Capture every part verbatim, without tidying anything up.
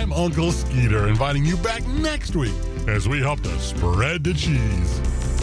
I'm Uncle Skeeter, inviting you back next week as we help to spread the cheese.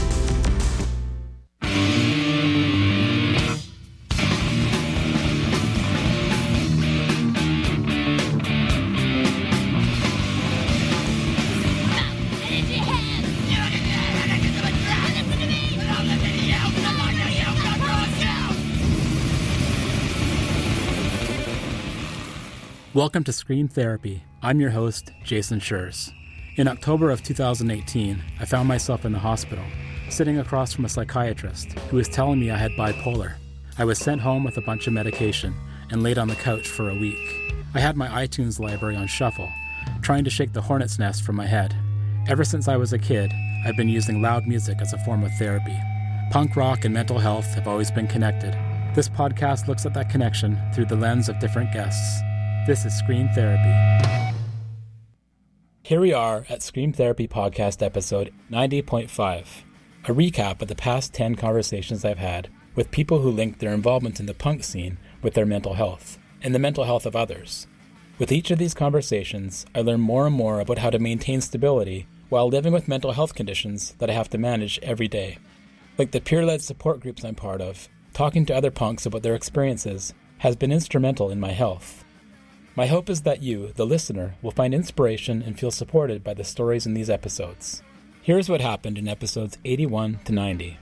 Welcome to Scream Therapy. I'm your host, Jason Schurz. In October of two thousand eighteen, I found myself in the hospital, sitting across from a psychiatrist who was telling me I had bipolar. I was sent home with a bunch of medication and laid on the couch for a week. I had my iTunes library on shuffle, trying to shake the hornet's nest from my head. Ever since I was a kid, I've been using loud music as a form of therapy. Punk rock and mental health have always been connected. This podcast looks at that connection through the lens of different guests. This is Scream Therapy. Here we are at Scream Therapy Podcast episode ninety point five, a recap of the past ten conversations I've had with people who link their involvement in the punk scene with their mental health and the mental health of others. With each of these conversations, I learn more and more about how to maintain stability while living with mental health conditions that I have to manage every day. Like the peer-led support groups I'm part of, talking to other punks about their experiences has been instrumental in my health. My hope is that you, the listener, will find inspiration and feel supported by the stories in these episodes. Here's what happened in episodes eighty-one to ninety.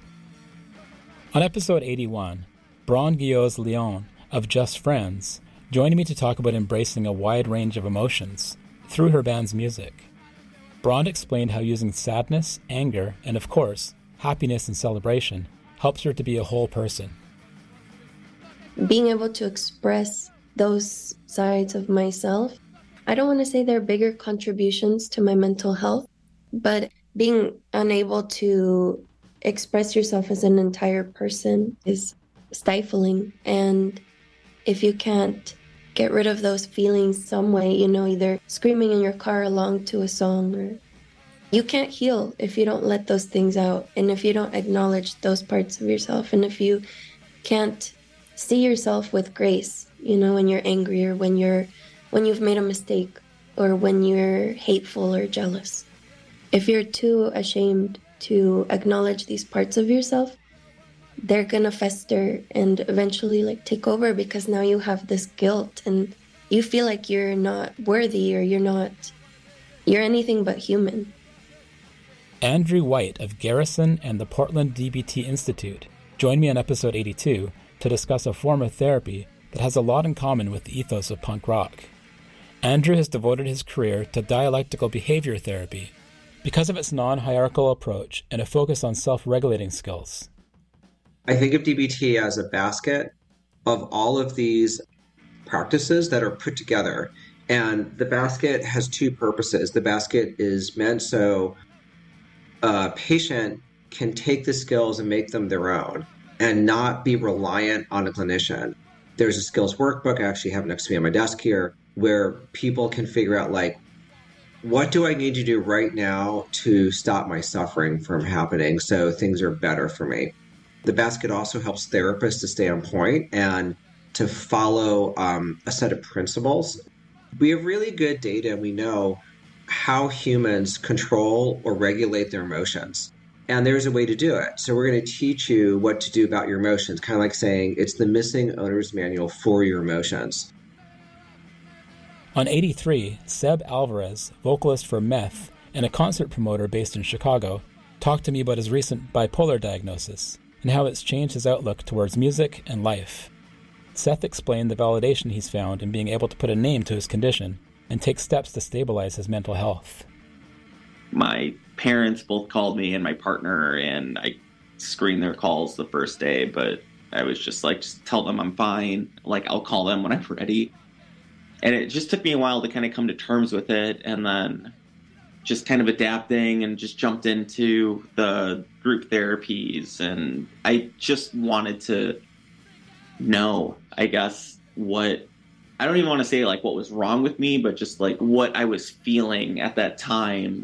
On episode eighty-one, Braun Guillaume of Just Friends joined me to talk about embracing a wide range of emotions through her band's music. Braun explained how using sadness, anger, and of course, happiness and celebration helps her to be a whole person. Being able to express those sides of myself, I don't want to say they're bigger contributions to my mental health, but being unable to express yourself as an entire person is stifling. And if you can't get rid of those feelings some way, you know, either screaming in your car along to a song, or you can't heal if you don't let those things out, and if you don't acknowledge those parts of yourself, and if you can't see yourself with grace, you know, when you're angry, or when you're when you've made a mistake, or when you're hateful or jealous. If you're too ashamed to acknowledge these parts of yourself, they're gonna fester and eventually like take over, because now you have this guilt and you feel like you're not worthy, or you're not you're anything but human. Andrew White of Garrison and the Portland D B T Institute joined me on episode eighty-two to discuss a form of therapy that has a lot in common with the ethos of punk rock. Andrew has devoted his career to dialectical behavior therapy because of its non-hierarchical approach and a focus on self-regulating skills. I think of D B T as a basket of all of these practices that are put together. And the basket has two purposes. The basket is meant so a patient can take the skills and make them their own and not be reliant on a clinician. There's a skills workbook I actually have next to me on my desk here, where people can figure out, like, what do I need to do right now to stop my suffering from happening so things are better for me? The basket also helps therapists to stay on point and to follow um, a set of principles. We have really good data, and we know how humans control or regulate their emotions. And there's a way to do it. So we're going to teach you what to do about your emotions, kind of like saying it's the missing owner's manual for your emotions. On eighty-three, Seb Alvarez, vocalist for Meth and a concert promoter based in Chicago, talked to me about his recent bipolar diagnosis and how it's changed his outlook towards music and life. Seth explained the validation he's found in being able to put a name to his condition and take steps to stabilize his mental health. My parents both called me and my partner, and I screened their calls the first day, but I was just like, just tell them I'm fine. Like, I'll call them when I'm ready. And it just took me a while to kind of come to terms with it, and then just kind of adapting and just jumped into the group therapies. And I just wanted to know, I guess, what, I don't even want to say like what was wrong with me, but just like what I was feeling at that time.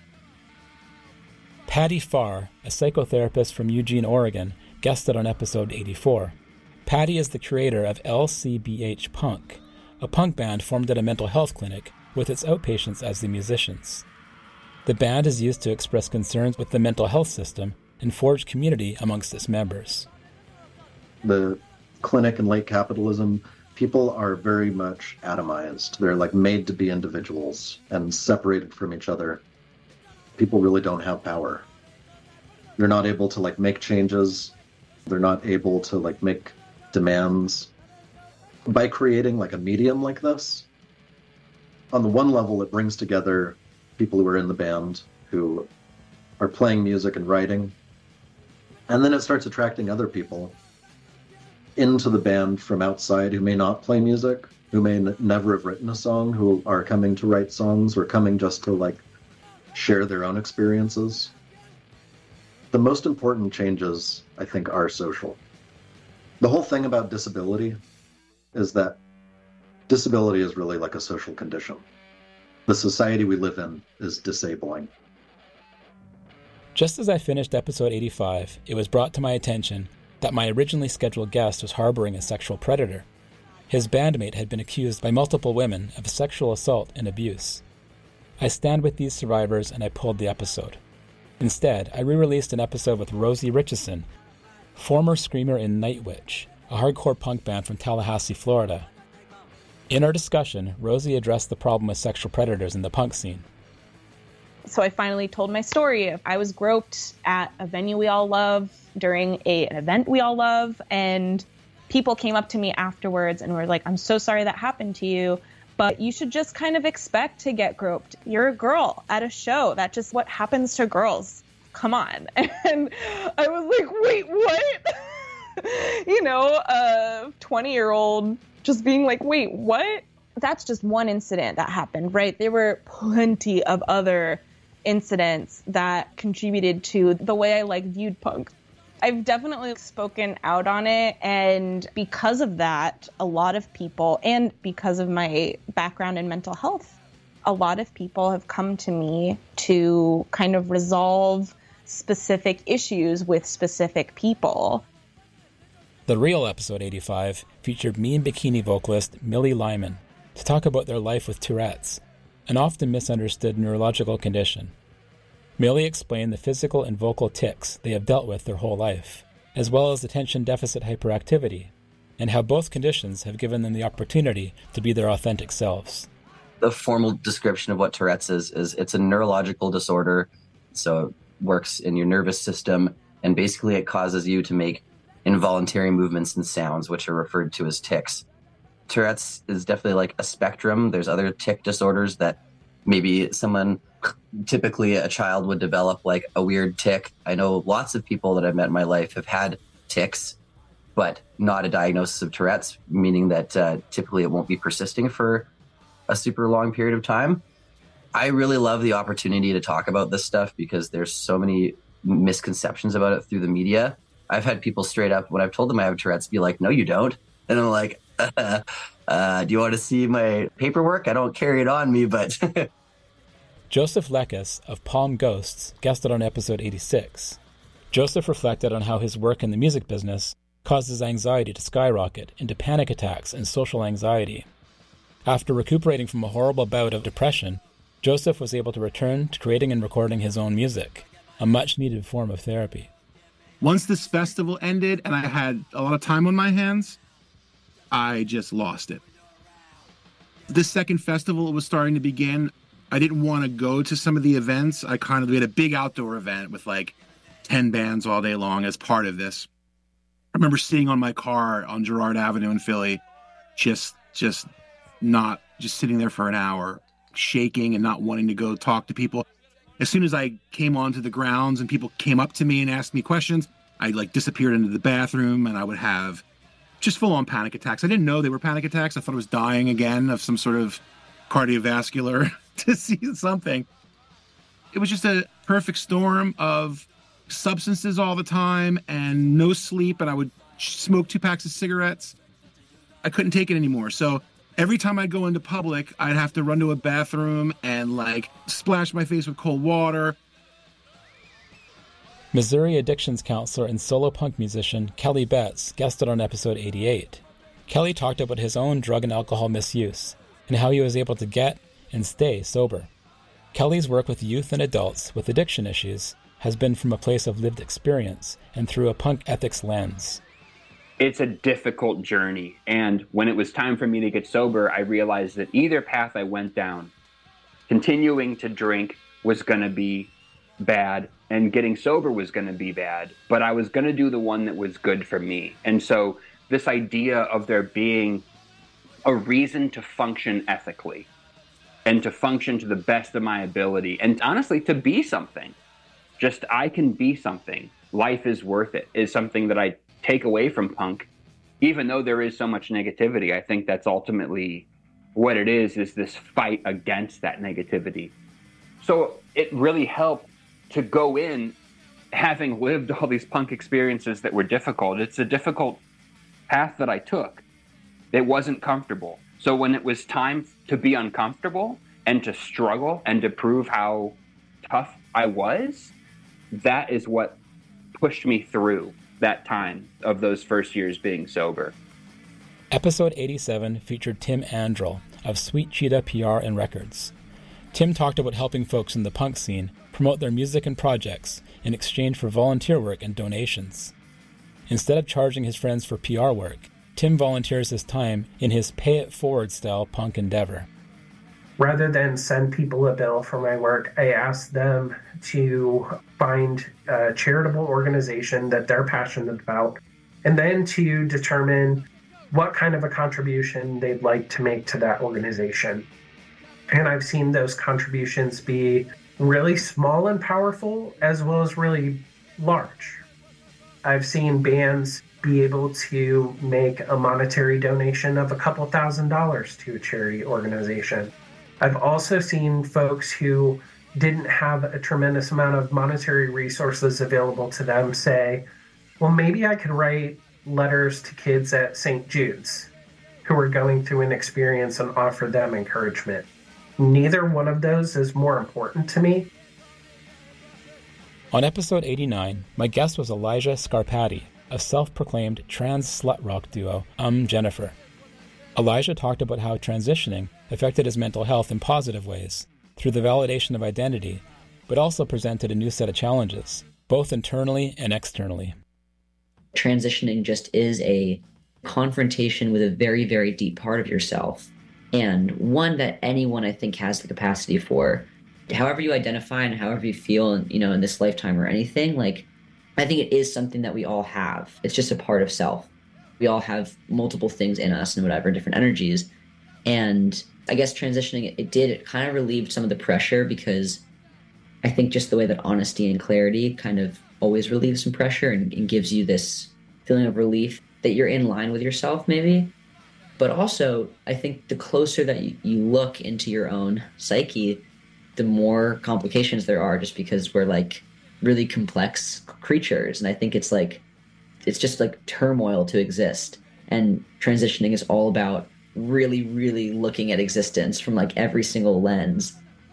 Patty Farr, a psychotherapist from Eugene, Oregon, guested on episode eighty-four. Patty is the creator of L C B H Punk, a punk band formed at a mental health clinic with its outpatients as the musicians. The band is used to express concerns with the mental health system and forge community amongst its members. The clinic and late capitalism, people are very much atomized. They're like made to be individuals and separated from each other. People really don't have power. They're not able to like make changes. They're not able to like make demands. By creating like a medium like this, on the one level, it brings together people who are in the band, who are playing music and writing. And then it starts attracting other people into the band from outside who may not play music, who may n- never have written a song, who are coming to write songs or coming just to like share their own experiences. The most important changes, I think, are social. The whole thing about disability is that disability is really like a social condition. The society we live in is disabling. Just as I finished episode eighty-five, it was brought to my attention that my originally scheduled guest was harboring a sexual predator. His bandmate had been accused by multiple women of sexual assault and abuse. I stand with these survivors and I pulled the episode. Instead, I re-released an episode with Rosie Richardson, former screamer in Nightwitch, a hardcore punk band from Tallahassee, Florida. In our discussion, Rosie addressed the problem with sexual predators in the punk scene. So I finally told my story. I was groped at a venue we all love during a, an event we all love, and people came up to me afterwards and were like, I'm so sorry that happened to you, but you should just kind of expect to get groped. You're a girl at a show. That's just what happens to girls. Come on. And I was like, wait, what? You know, a twenty-year-old just being like, wait, what? That's just one incident that happened, right? There were plenty of other incidents that contributed to the way I like viewed punk. I've definitely spoken out on it, and because of that, a lot of people, and because of my background in mental health, a lot of people have come to me to kind of resolve specific issues with specific people. The real episode eighty-five featured Mean Bikini vocalist Millie Lyman to talk about their life with Tourette's, an often misunderstood neurological condition. Millie explained the physical and vocal tics they have dealt with their whole life, as well as attention deficit hyperactivity, and how both conditions have given them the opportunity to be their authentic selves. The formal description of what Tourette's is, is it's a neurological disorder, so it works in your nervous system, and basically it causes you to make involuntary movements and sounds, which are referred to as tics. Tourette's is definitely like a spectrum. There's other tic disorders that maybe someone, typically a child, would develop like a weird tic. I know lots of people that I've met in my life have had tics, but not a diagnosis of Tourette's, meaning that uh, typically it won't be persisting for a super long period of time. I really love the opportunity to talk about this stuff because there's so many misconceptions about it through the media. I've had people straight up, when I've told them I have Tourette's, be like, no, you don't. And I'm like, uh, uh, do you want to see my paperwork? I don't carry it on me, but... Joseph Lekas of Palm Ghosts guested on episode eighty-six. Joseph reflected on how his work in the music business causes anxiety to skyrocket into panic attacks and social anxiety. After recuperating from a horrible bout of depression, Joseph was able to return to creating and recording his own music, a much-needed form of therapy. Once this festival ended and I had a lot of time on my hands, I just lost it. This second festival was starting to begin. I didn't want to go to some of the events. I kind of, we had a big outdoor event with like ten bands all day long as part of this. I remember sitting on my car on Girard Avenue in Philly, just, just not, just sitting there for an hour, shaking and not wanting to go talk to people. As soon as I came onto the grounds and people came up to me and asked me questions, I like disappeared into the bathroom and I would have just full-on panic attacks. I didn't know they were panic attacks. I thought I was dying again of some sort of cardiovascular disease, something. It was just a perfect storm of substances all the time and no sleep, and I would smoke two packs of cigarettes. I couldn't take it anymore. So every time I'd go into public, I'd have to run to a bathroom and like splash my face with cold water. Missouri addictions counselor and solo punk musician Kelly Betts guested on episode eighty-eight. Kelly talked about his own drug and alcohol misuse and how he was able to get and stay sober. Kelly's work with youth and adults with addiction issues has been from a place of lived experience and through a punk ethics lens. It's a difficult journey, and when it was time for me to get sober, I realized that either path I went down, continuing to drink was going to be bad, and getting sober was going to be bad, but I was going to do the one that was good for me. And so this idea of there being a reason to function ethically and to function to the best of my ability, and honestly, to be something, just I can be something, life is worth it, is something that I take away from punk. Even though there is so much negativity, I think that's ultimately what it is, is this fight against that negativity. So it really helped to go in having lived all these punk experiences that were difficult. It's a difficult path that I took. It wasn't comfortable. So when it was time to be uncomfortable and to struggle and to prove how tough I was, that is what pushed me through that time of those first years being sober. Episode eighty-seven featured Tim Andrell of Sweet Cheetah P R and Records. Tim talked about helping folks in the punk scene promote their music and projects in exchange for volunteer work and donations. Instead of charging his friends for P R work, Tim volunteers his time in his pay-it-forward style punk endeavor. Rather than send people a bill for my work, I ask them to find a charitable organization that they're passionate about, and then to determine what kind of a contribution they'd like to make to that organization. And I've seen those contributions be really small and powerful, as well as really large. I've seen bands be able to make a monetary donation of a couple thousand dollars to a charity organization. I've also seen folks who didn't have a tremendous amount of monetary resources available to them say, well, maybe I could write letters to kids at Saint Jude's who are going through an experience and offer them encouragement. Neither one of those is more important to me. On episode eighty-nine, my guest was Elijah Scarpati, a self-proclaimed trans slut rock duo, Um Jennifer. Elijah talked about how transitioning affected his mental health in positive ways, through the validation of identity, but also presented a new set of challenges, both internally and externally. Transitioning just is a confrontation with a very, very deep part of yourself, and one that anyone, I think, has the capacity for. However you identify and however you feel, you know, in this lifetime or anything, like, I think it is something that we all have. It's just a part of self. We all have multiple things in us and whatever, different energies. And I guess transitioning, it did, it kind of relieved some of the pressure, because I think just the way that honesty and clarity kind of always relieves some pressure and, and gives you this feeling of relief that you're in line with yourself, maybe. But also, I think the closer that you, you look into your own psyche, the more complications there are, just because we're like really complex creatures. And I think it's like, it's just like turmoil to exist. And transitioning is all about really, really looking at existence from like every single lens.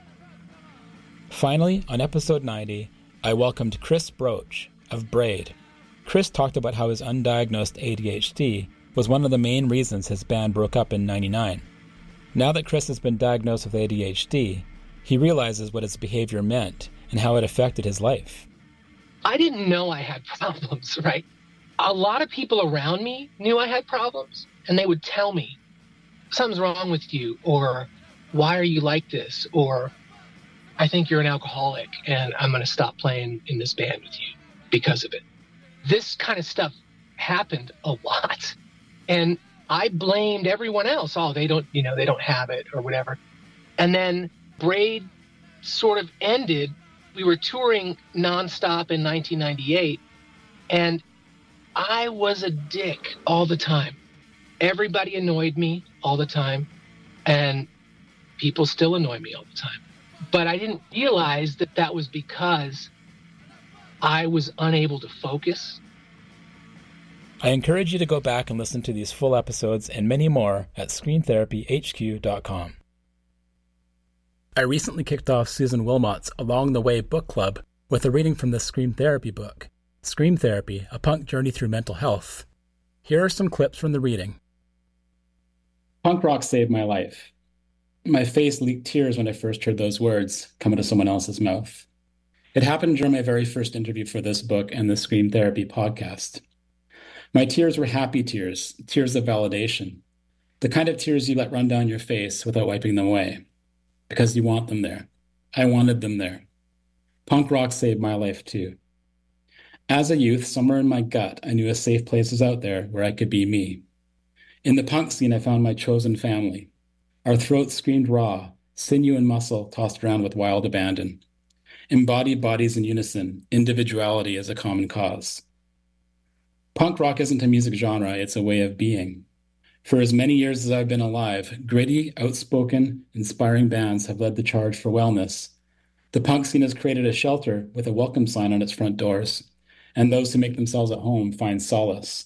Finally, on episode ninety, I welcomed Chris Broach of Braid. Chris talked about how his undiagnosed A D H D was one of the main reasons his band broke up in ninety-nine. Now that Chris has been diagnosed with A D H D, he realizes what his behavior meant and how it affected his life. I didn't know I had problems, right? A lot of people around me knew I had problems, and they would tell me, something's wrong with you, or why are you like this, or I think you're an alcoholic and I'm going to stop playing in this band with you because of it. This kind of stuff happened a lot, and I blamed everyone else. Oh, they don't, you know, they don't have it or whatever. And then Braid sort of ended. We were touring nonstop in nineteen ninety-eight, and I was a dick all the time. Everybody annoyed me all the time, and people still annoy me all the time. But I didn't realize that that was because I was unable to focus. I encourage you to go back and listen to these full episodes and many more at screen therapy h q dot com. I recently kicked off Susan Wilmot's Along the Way book club with a reading from the Scream Therapy book, Scream Therapy, A Punk Journey Through Mental Health. Here are some clips from the reading. Punk rock saved my life. My face leaked tears when I first heard those words come out of someone else's mouth. It happened during my very first interview for this book and the Scream Therapy podcast. My tears were happy tears, tears of validation, the kind of tears you let run down your face without wiping them away, because you want them there. I wanted them there. Punk rock saved my life too. As a youth, somewhere in my gut, I knew a safe place was out there where I could be me. In the punk scene, I found my chosen family. Our throats screamed raw, sinew and muscle tossed around with wild abandon. Embodied bodies in unison, individuality is a common cause. Punk rock isn't a music genre, it's a way of being. For as many years as I've been alive, gritty, outspoken, inspiring bands have led the charge for wellness. The punk scene has created a shelter with a welcome sign on its front doors, and those who make themselves at home find solace.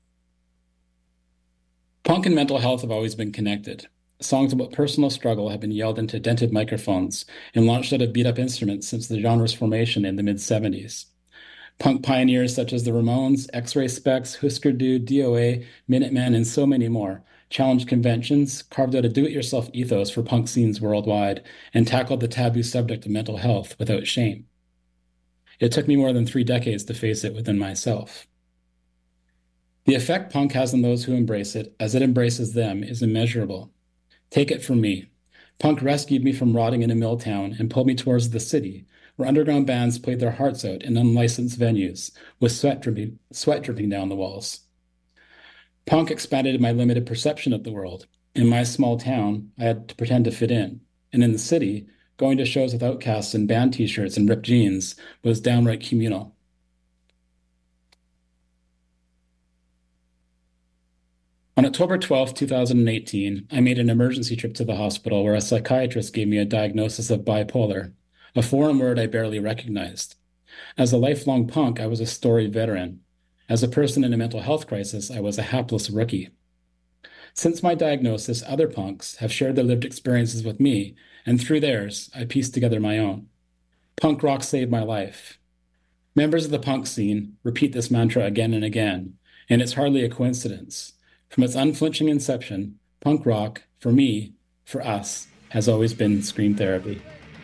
Punk and mental health have always been connected. Songs about personal struggle have been yelled into dented microphones and launched out of beat-up instruments since the genre's formation in the mid-seventies. Punk pioneers such as the Ramones, X-Ray Spex, Husker Du, D O A, Minutemen, and so many more challenged conventions, carved out a do-it-yourself ethos for punk scenes worldwide, and tackled the taboo subject of mental health without shame. It took me more than three decades to face it within myself. The effect punk has on those who embrace it, as it embraces them, is immeasurable. Take it from me. Punk rescued me from rotting in a mill town and pulled me towards the city, where underground bands played their hearts out in unlicensed venues, with sweat dripping, sweat dripping down the walls. Punk expanded my limited perception of the world. In my small town, I had to pretend to fit in, and in the city, going to shows with outcasts in band t-shirts and ripped jeans was downright communal. On October twelfth, two thousand eighteen, I made an emergency trip to the hospital where a psychiatrist gave me a diagnosis of bipolar, a foreign word I barely recognized. As a lifelong punk, I was a storied veteran. As a person in a mental health crisis, I was a hapless rookie. Since my diagnosis, other punks have shared their lived experiences with me, and through theirs, I pieced together my own. Punk rock saved my life. Members of the punk scene repeat this mantra again and again, and it's hardly a coincidence. From its unflinching inception, punk rock, for me, for us, has always been scream therapy.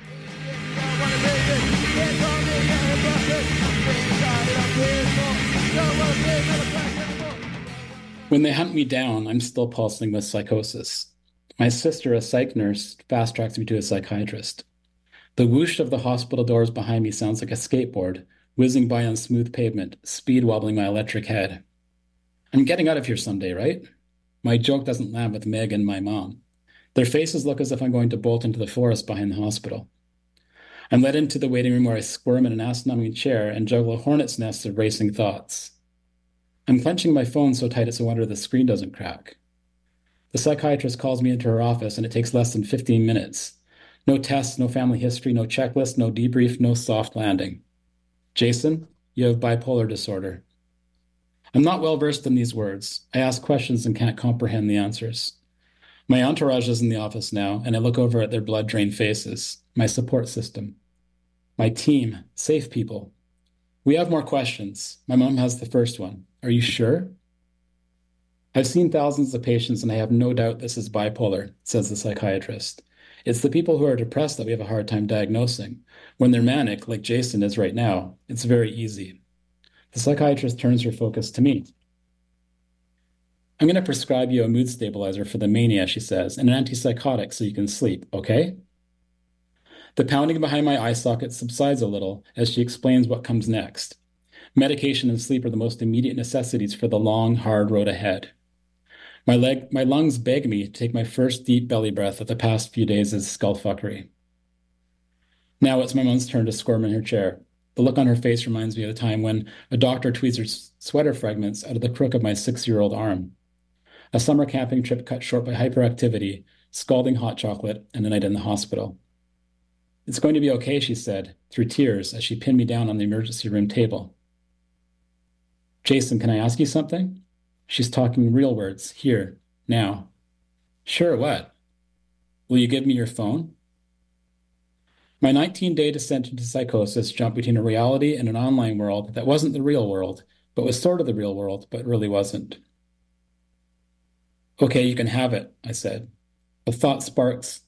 When they hunt me down, I'm still pulsing with psychosis. My sister, a psych nurse, fast-tracks me to a psychiatrist. The whoosh of the hospital doors behind me sounds like a skateboard, whizzing by on smooth pavement, speed wobbling my electric head. I'm getting out of here someday, right? My joke doesn't land with Meg and my mom. Their faces look as if I'm going to bolt into the forest behind the hospital. I'm led into the waiting room where I squirm in an ass-numbing chair and juggle a hornet's nest of racing thoughts. I'm clenching my phone so tight it's a wonder the screen doesn't crack. The psychiatrist calls me into her office, and it takes less than fifteen minutes. No tests, no family history, no checklist, no debrief, no soft landing. Jason, you have bipolar disorder. I'm not well versed in these words. I ask questions and can't comprehend the answers. My entourage is in the office now, and I look over at their blood-drained faces, my support system. My team, safe people. We have more questions. My mom has the first one. Are you sure? I've seen thousands of patients, and I have no doubt this is bipolar, says the psychiatrist. It's the people who are depressed that we have a hard time diagnosing. When they're manic, like Jason is right now, it's very easy. The psychiatrist turns her focus to me. I'm going to prescribe you a mood stabilizer for the mania, she says, and an antipsychotic so you can sleep, okay? The pounding behind my eye socket subsides a little as she explains what comes next. Medication and sleep are the most immediate necessities for the long, hard road ahead. My leg, my lungs beg me to take my first deep belly breath of the past few days' skullfuckery. Now it's my mom's turn to squirm in her chair. The look on her face reminds me of the time when a doctor tweezed her sweater fragments out of the crook of my six-year-old arm. A summer camping trip cut short by hyperactivity, scalding hot chocolate, and a night in the hospital. It's going to be okay, she said, through tears as she pinned me down on the emergency room table. Jason, can I ask you something? She's talking real words, here, now. Sure, what? Will you give me your phone? My nineteen-day descent into psychosis jumped between a reality and an online world that wasn't the real world, but was sort of the real world, but really wasn't. Okay, you can have it, I said. A thought sparks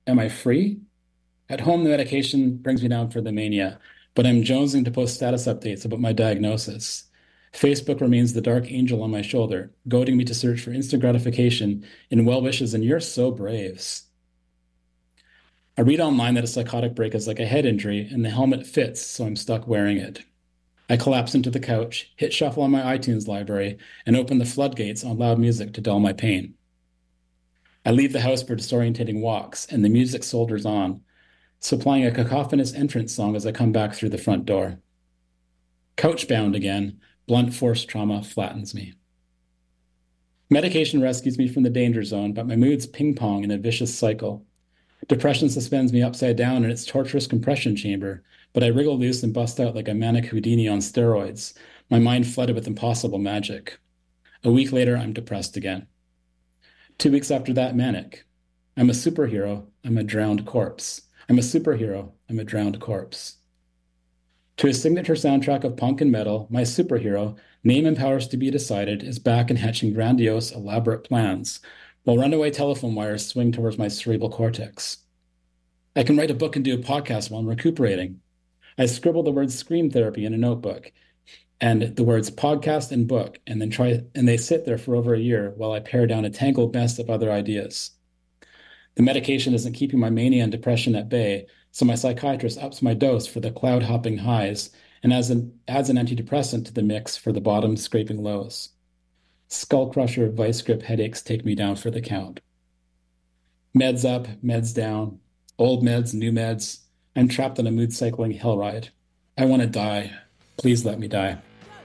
Am I free? At home, the medication brings me down for the mania, but I'm jonesing to post status updates about my diagnosis. Facebook remains the dark angel on my shoulder, goading me to search for instant gratification in well wishes and "you're so braves." I read online that a psychotic break is like a head injury, and the helmet fits, so I'm stuck wearing it. I collapse into the couch, hit shuffle on my iTunes library, and open the floodgates on loud music to dull my pain. I leave the house for disorientating walks, and the music soldiers on, supplying a cacophonous entrance song as I come back through the front door. Couch-bound again, blunt force trauma flattens me. Medication rescues me from the danger zone, but my moods ping-pong in a vicious cycle. Depression suspends me upside down in its torturous compression chamber, but I wriggle loose and bust out like a manic Houdini on steroids, my mind flooded with impossible magic. A week later, I'm depressed again. Two weeks after that, manic. I'm a superhero, I'm a drowned corpse. I'm a superhero, I'm a drowned corpse. To his signature soundtrack of punk and metal, my superhero, name and powers to be decided, is back and hatching grandiose, elaborate plans, while runaway telephone wires swing towards my cerebral cortex. I can write a book and do a podcast while I'm recuperating. I scribble the words scream therapy in a notebook, and the words podcast and book, and then try, and they sit there for over a year while I pare down a tangled mess of other ideas. The medication isn't keeping my mania and depression at bay, so my psychiatrist ups my dose for the cloud-hopping highs and adds an, adds an antidepressant to the mix for the bottom-scraping lows. Skull crusher vice grip headaches take me down for the count. Meds up, meds down, old meds, new meds. I'm trapped on a mood-cycling hell ride. I want to die. Please let me die.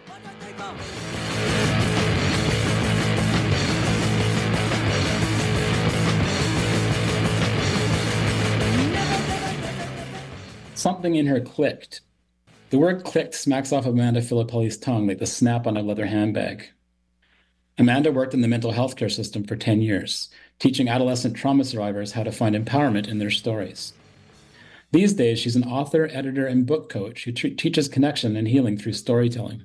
Something in her clicked. The word clicked smacks off Amanda Filippelli's tongue like the snap on a leather handbag. Amanda worked in the mental health care system for ten years, teaching adolescent trauma survivors how to find empowerment in their stories. These days, she's an author, editor, and book coach who t- teaches connection and healing through storytelling.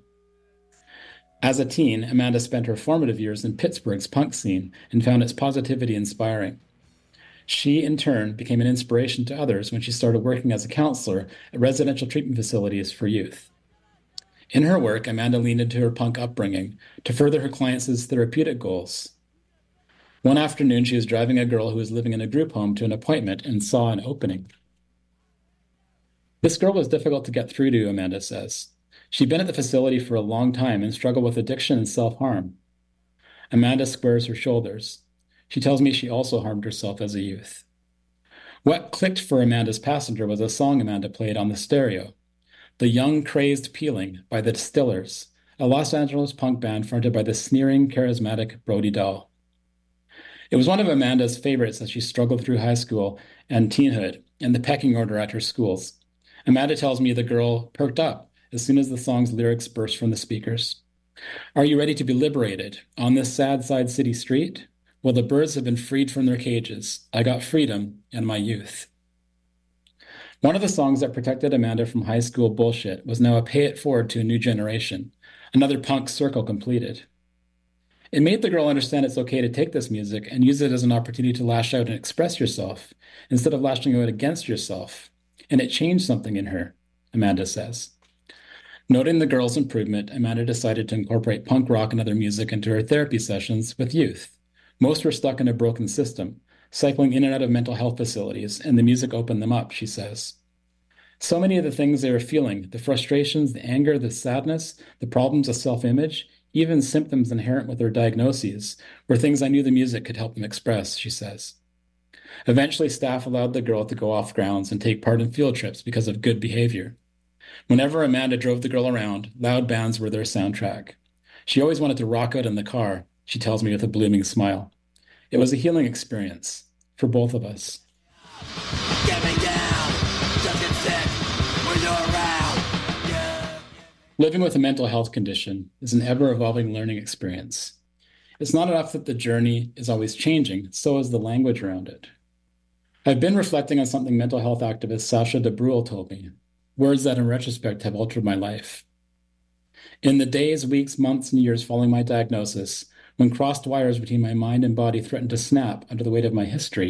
As a teen, Amanda spent her formative years in Pittsburgh's punk scene and found its positivity inspiring. She, in turn, became an inspiration to others when she started working as a counselor at residential treatment facilities for youth. In her work, Amanda leaned into her punk upbringing to further her clients' therapeutic goals. One afternoon, she was driving a girl who was living in a group home to an appointment and saw an opening. This girl was difficult to get through to, Amanda says. She'd been at the facility for a long time and struggled with addiction and self-harm. Amanda squares her shoulders. She tells me she also harmed herself as a youth. What clicked for Amanda's passenger was a song Amanda played on the stereo, The Young Crazed Peeling by the Distillers, a Los Angeles punk band fronted by the sneering, charismatic Brody Dahl. It was one of Amanda's favorites as she struggled through high school and teenhood and the pecking order at her schools. Amanda tells me the girl perked up as soon as the song's lyrics burst from the speakers. Are you ready to be liberated on this sad side city street? Well, the birds have been freed from their cages. I got freedom in my youth. One of the songs that protected Amanda from high school bullshit was now a pay it forward to a new generation, another punk circle completed. It made the girl understand it's okay to take this music and use it as an opportunity to lash out and express yourself instead of lashing out against yourself. And it changed something in her, Amanda says. Noting the girl's improvement, Amanda decided to incorporate punk rock and other music into her therapy sessions with youth. Most were stuck in a broken system, cycling in and out of mental health facilities, and the music opened them up, she says. So many of the things they were feeling, the frustrations, the anger, the sadness, the problems of self-image, even symptoms inherent with their diagnoses, were things I knew the music could help them express, she says. Eventually, staff allowed the girl to go off grounds and take part in field trips because of good behavior. Whenever Amanda drove the girl around, loud bands were their soundtrack. She always wanted to rock out in the car, she tells me with a blooming smile. It was a healing experience for both of us. Get me down, just get sick when you're around. Yeah. Living with a mental health condition is an ever-evolving learning experience. It's not enough that the journey is always changing, so is the language around it. I've been reflecting on something mental health activist Sasha DeBruhl told me, words that in retrospect have altered my life. In the days, weeks, months, and years following my diagnosis, when crossed wires between my mind and body threatened to snap under the weight of my history,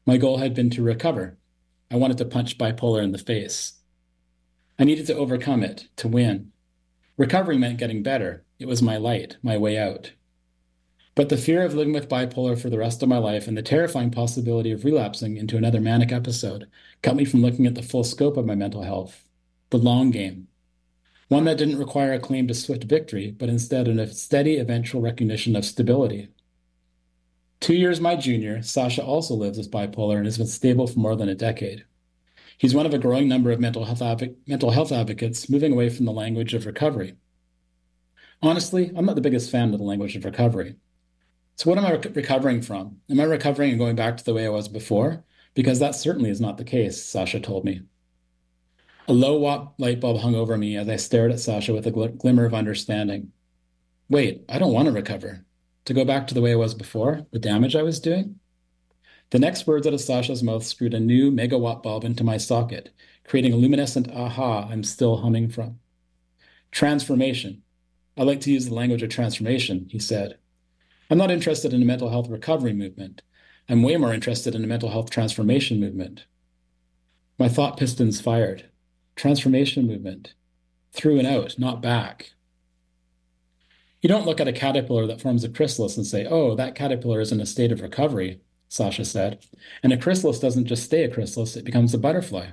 My goal had been to recover. I wanted to punch bipolar in the face. I needed to overcome it, to win. Recovery meant getting better. It was my light, my way out. But the fear of living with bipolar for the rest of my life and the terrifying possibility of relapsing into another manic episode kept me from looking at the full scope of my mental health, the long game. One that didn't require a claim to swift victory, but instead a steady eventual recognition of stability. Two years my junior, Sasha also lives with bipolar and has been stable for more than a decade. He's one of a growing number of mental health, adv- mental health advocates moving away from the language of recovery. Honestly, I'm not the biggest fan of the language of recovery. So what am I rec- recovering from? Am I recovering and going back to the way I was before? Because that certainly is not the case, Sasha told me. A low-watt light bulb hung over me as I stared at Sasha with a gl- glimmer of understanding. Wait, I don't want to recover. To go back to the way I was before? The damage I was doing? The next words out of Sasha's mouth screwed a new megawatt bulb into my socket, creating a luminescent aha I'm still humming from. Transformation. I like to use the language of transformation, he said. I'm not interested in a mental health recovery movement. I'm way more interested in a mental health transformation movement. My thought pistons fired. Transformation movement. Through and out, not back. You don't look at a caterpillar that forms a chrysalis and say, oh, that caterpillar is in a state of recovery, Sasha said. And a chrysalis doesn't just stay a chrysalis, it becomes a butterfly.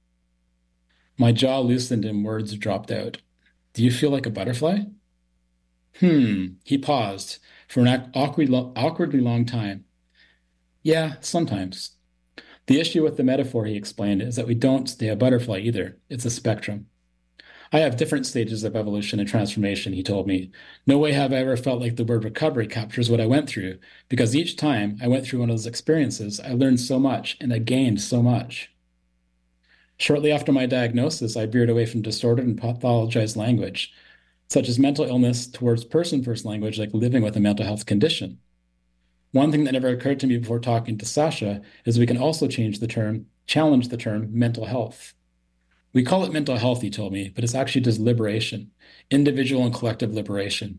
My jaw loosened and words dropped out. Do you feel like a butterfly? Hmm, he paused for an awkward, awkwardly long time. Yeah, sometimes. The issue with the metaphor, he explained, is that we don't stay a butterfly either. It's a spectrum. I have different stages of evolution and transformation, he told me. No way have I ever felt like the word recovery captures what I went through, because each time I went through one of those experiences, I learned so much and I gained so much. Shortly after my diagnosis, I veered away from distorted and pathologized language, such as mental illness, towards person-first language like living with a mental health condition. One thing that never occurred to me before talking to Sasha is we can also change the term, challenge the term mental health. We call it mental health, he told me, but it's actually just liberation, individual and collective liberation.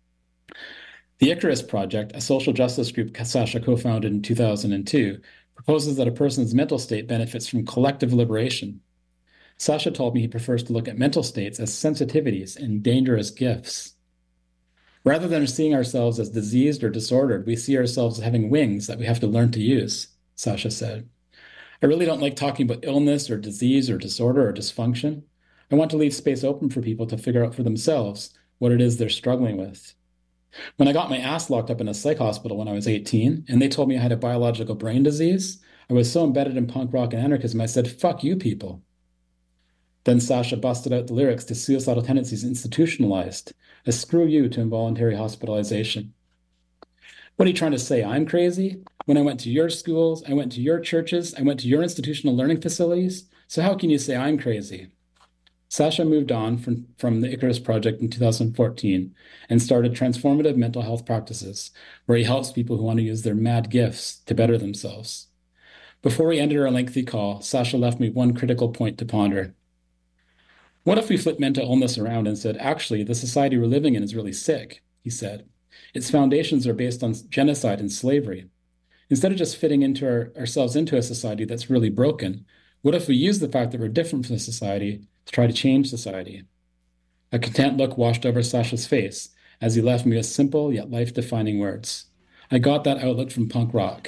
The Icarus Project, a social justice group Sasha co-founded in two thousand two, proposes that a person's mental state benefits from collective liberation. Sasha told me he prefers to look at mental states as sensitivities and dangerous gifts. Rather than seeing ourselves as diseased or disordered, we see ourselves as having wings that we have to learn to use, Sasha said. I really don't like talking about illness or disease or disorder or dysfunction. I want to leave space open for people to figure out for themselves what it is they're struggling with. When I got my ass locked up in a psych hospital when I was eighteen, and they told me I had a biological brain disease, I was so embedded in punk rock and anarchism, I said, fuck you people. Then Sasha busted out the lyrics to Suicidal Tendencies Institutionalized, a screw you to involuntary hospitalization. What are you trying to say? I'm crazy? When I went to your schools, I went to your churches, I went to your institutional learning facilities, so how can you say I'm crazy? Sasha moved on from, from the Icarus Project in two thousand fourteen and started transformative mental health practices, where he helps people who want to use their mad gifts to better themselves. Before we ended our lengthy call, Sasha left me one critical point to ponder. What if we flipped mental illness around and said, actually, the society we're living in is really sick, he said. Its foundations are based on genocide and slavery. Instead of just fitting into our, ourselves into a society that's really broken, what if we use the fact that we're different from the society to try to change society? A content look washed over Sasha's face as he left me with simple yet life-defining words. I got that outlook from punk rock.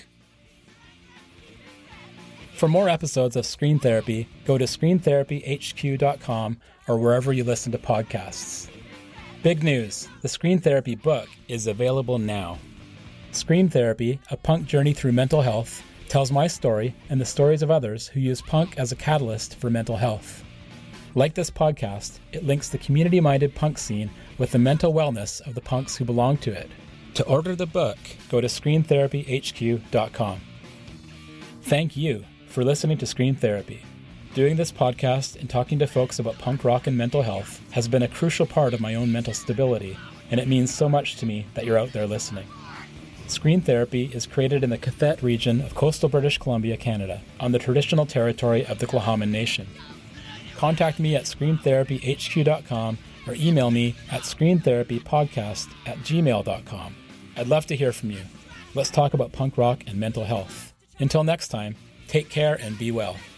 For more episodes of Screen Therapy, go to screen therapy h q dot com or wherever you listen to podcasts. Big news! The Screen Therapy book is available now. Screen Therapy, A Punk Journey Through Mental Health, tells my story and the stories of others who use punk as a catalyst for mental health. Like this podcast, it links the community-minded punk scene with the mental wellness of the punks who belong to it. To order the book, go to screen therapy h q dot com. Thank you for listening to Screen Therapy. Doing this podcast and talking to folks about punk rock and mental health has been a crucial part of my own mental stability, and it means so much to me that you're out there listening. Screen Therapy is created in the Cathet region of coastal British Columbia, Canada, on the traditional territory of the Tla'amin Nation. Contact me at screen therapy h q dot com or email me at screen therapy podcast at gmail dot com. I'd love to hear from you. Let's talk about punk rock and mental health. Until next time, take care and be well.